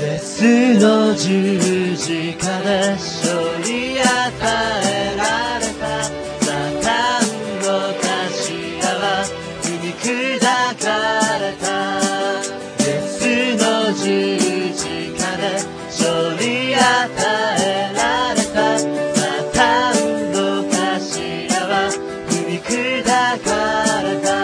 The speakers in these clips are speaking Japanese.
イエスの十字架で勝利与えられた。サタンの頭は踏み砕かれた。イエスの十字架で勝利与えられた。サタンの頭は踏み砕かれた。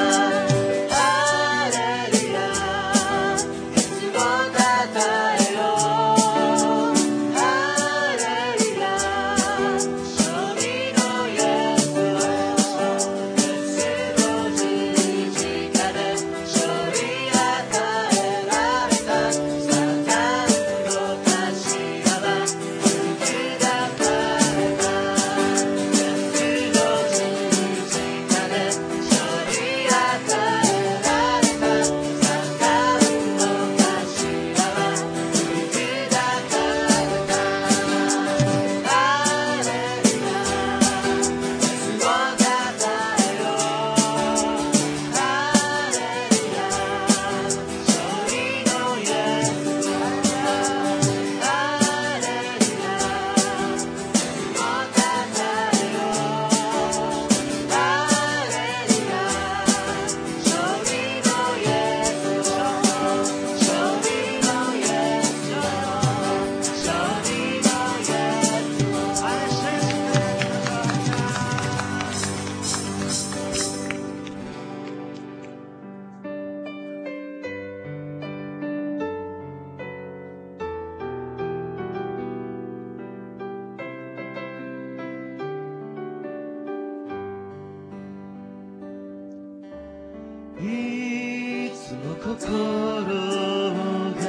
いつも心が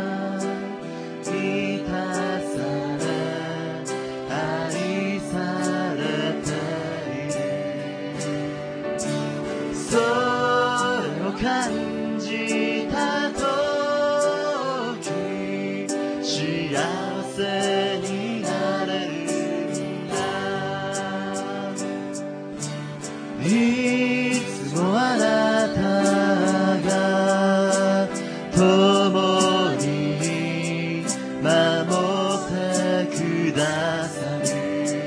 満たされ愛されている。それを感じたとき幸せになれるんだ。いつもあなたが共に守ってくださる。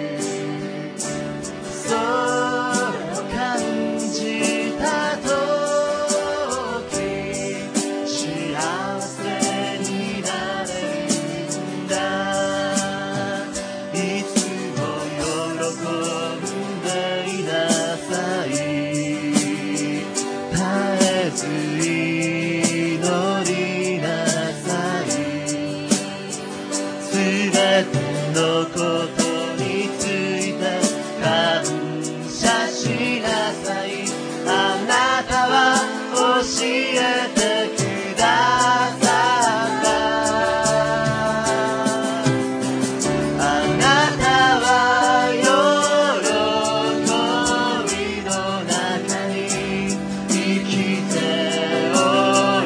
それを感じたとき幸せになれるんだ。いつも喜んでいなさい。絶えず祈りなさい。すべてのことについて感謝しなさい。あなたは教えてくださった。あなたは喜びの中に生きてお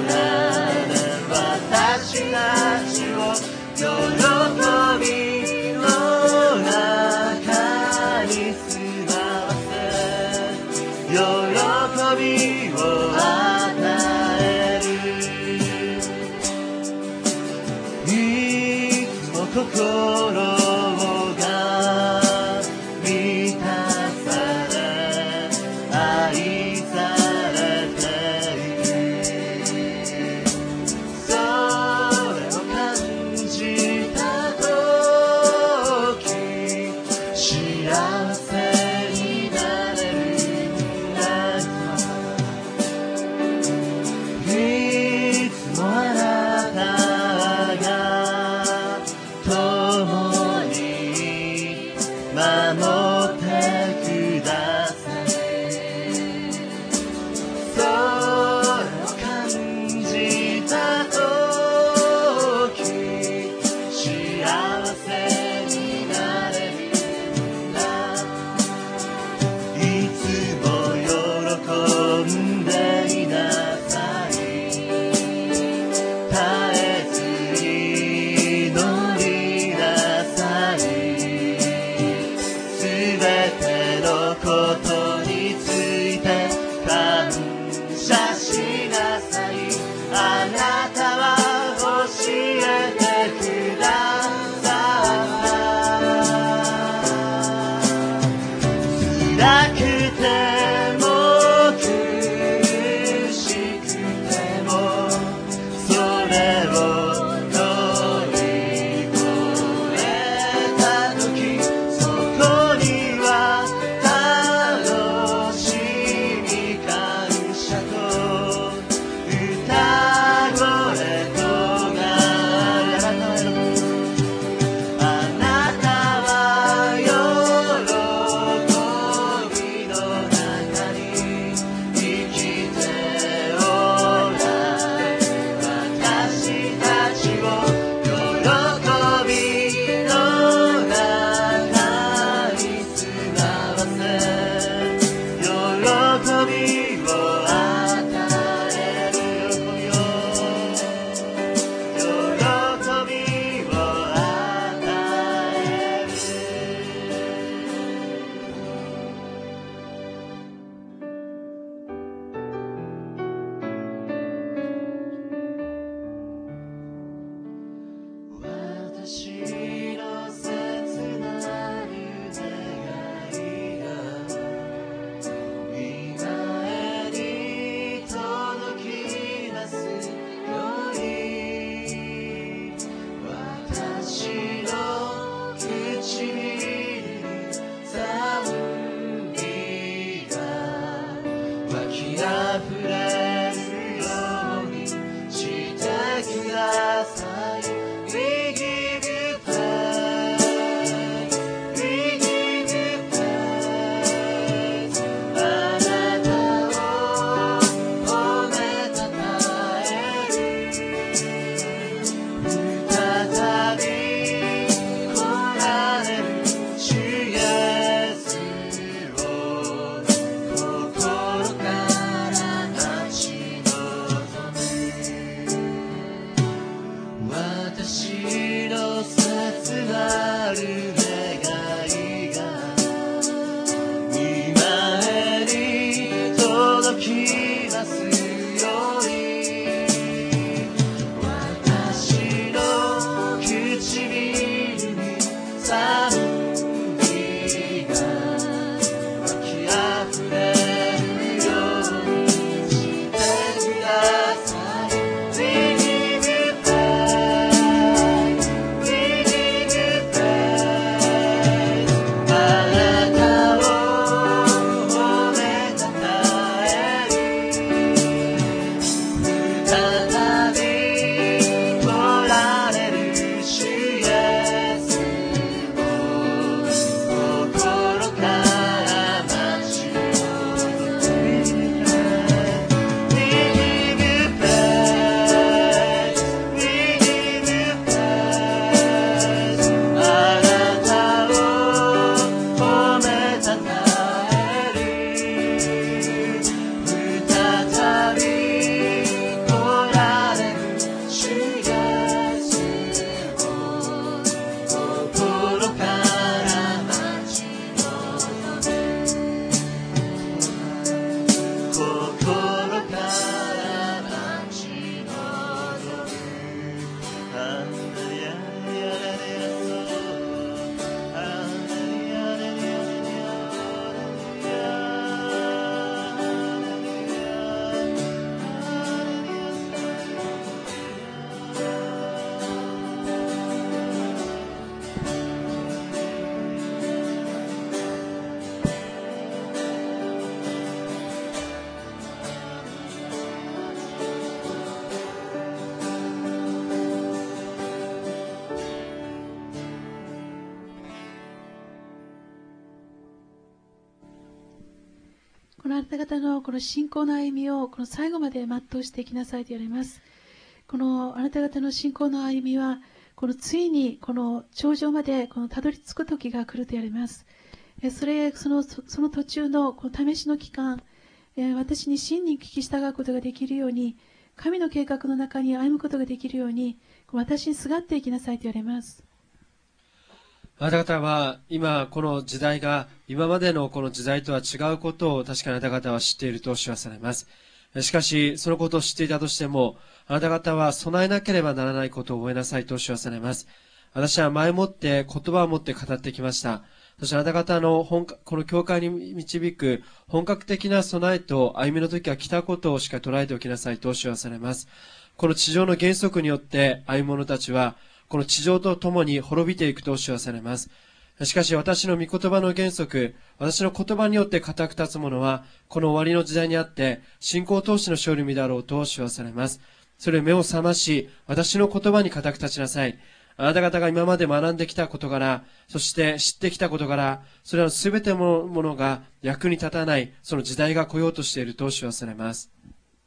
た方のこの信仰の歩みをこの最後まで全うしていきなさいと言われます。このあなた方の信仰の歩みはこのついにこの頂上までこのたどり着く時が来ると言われます。その途中のこの試しの期間、私に真に聞き従うことができるように、神の計画の中に歩むことができるように、私にすがっていきなさいと言われます。 あなた方は今この時代が今までのこの時代とは違うことを確かにあなた方は知っていると知らされます。しかしそのことを知っていたとしても、あなた方は備えなければならないことを覚えなさいと知らされます。私は前もって言葉を持って語ってきました。そしてあなた方のこの教会に導く本格的な備えと歩みの時は来たことをしっかり捉えておきなさいと知らされます。この地上の原則によって歩む者たちはこの地上と共に滅びていくと知らされます。しかし私の御言葉の原則、私の言葉によって固く立つ者はこの終わりの時代にあって信仰投資の勝利身だろうと知らされます。それを目を覚まし、私の言葉に固く立ちなさい。あなた方が今まで学んできた事柄、そして知ってきた事柄、それらのすべてのものが役に立たない、その時代が来ようとしていると知らされます。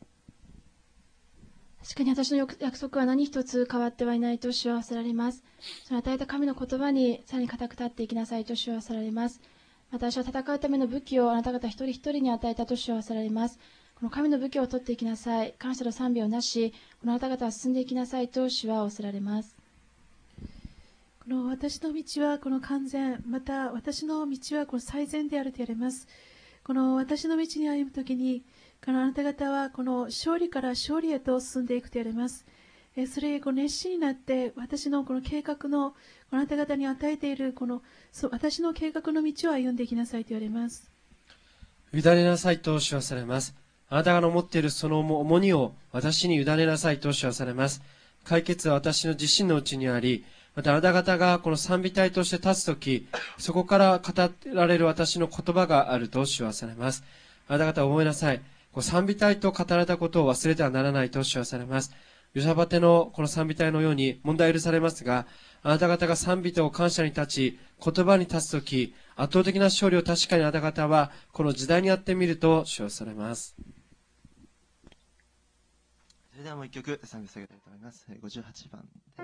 確かに私の約束は何一つ変わってはいないと主はせられます。その与えた神の言葉にさらに固く立っていきなさいと主はせられます。また私は戦うための武器をあなた方一人一人に与えたと主はせられます。この神の武器を取っていきなさい。感謝と賛美をなし、このあなた方は進んでいきなさいと主は仰せられます。 この私の道はこの完全、また私の道はこの最善であると言われます。この私の道に歩むときに、あなた方はこの勝利から勝利へと進んでいくと言われます。それこの熱心になって私のこの計画のあなた方に与えているこの私の計画の道を歩んでいきなさいと言われます。 委ねなさいと主はされます。あなたが持っているその重荷を私に委ねなさいと主はされます。解決は私の自身のうちにあり、またあなた方がこの賛美隊として立つとき、そこから語られる私の言葉があると主はされます。あなた方は覚えなさい。賛美隊と語られたことを忘れてはならないと主はされます。ヨシャバテのこの賛美隊のように問題許されますが、あなた方が賛美と感謝に立ち、言葉に立つとき、圧倒的な勝利を確かにあなた方はこの時代にやってみると主はされます。 それではもう一曲賛美させたいと思います。58番です。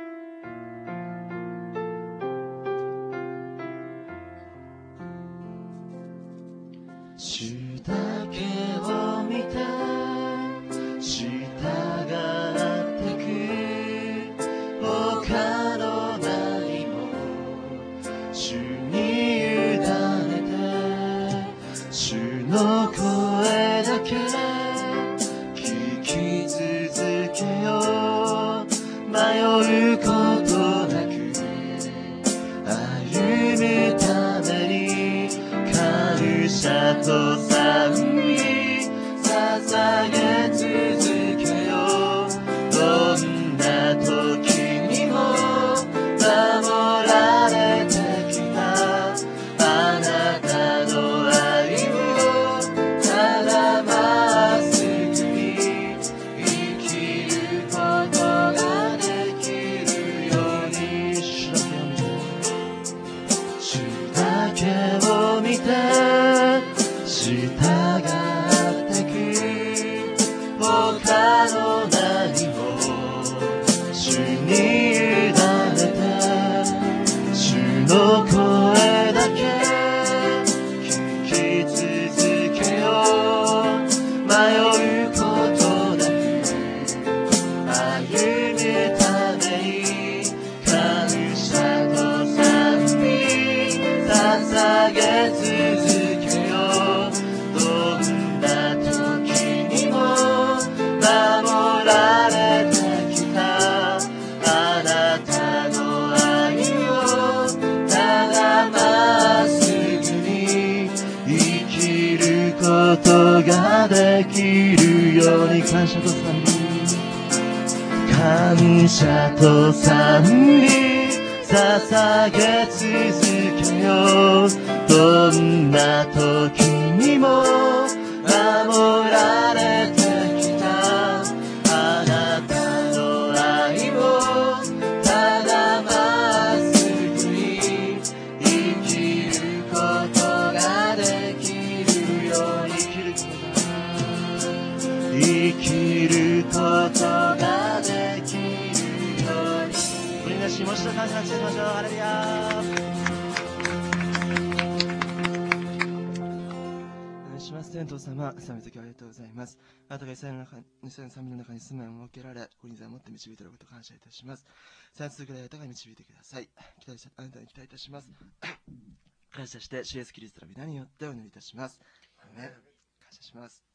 主だけを見て従ってく、他の何も主に委ねて、主の声だけ聞き続けよう。迷うことなく歩むために感謝と賛美捧げ続けよう。どんな時にも守られてきたあなたの愛をただまっすぐに生きることができるように。主だけを見て従ってく、他の何も主に委ねて、主の声だけ聞き続けよう。迷うことなく歩むために感謝と賛美捧げ続けよう。どんな時にも守られてきたあなたの愛をただまっすぐに生きることができるように。感謝と賛美感謝と賛美捧げ続けよう。どんな時にも守られてきたあなたの愛をただまっすぐに生きることができるように。生き生きることができるように。これがしもしと感謝しましょう。ハレルヤ。します。天道様、賛美ときありがとうございます。あなたがイスラエルの賛美の中に住まいを設けられ、ご臨在を持って導いていることを感謝いたします。さあ続けられたが導いてください。あなたに期待いたします。感謝して、主イエスキリストの皆によってお祈りいたします。アーメン。感謝します。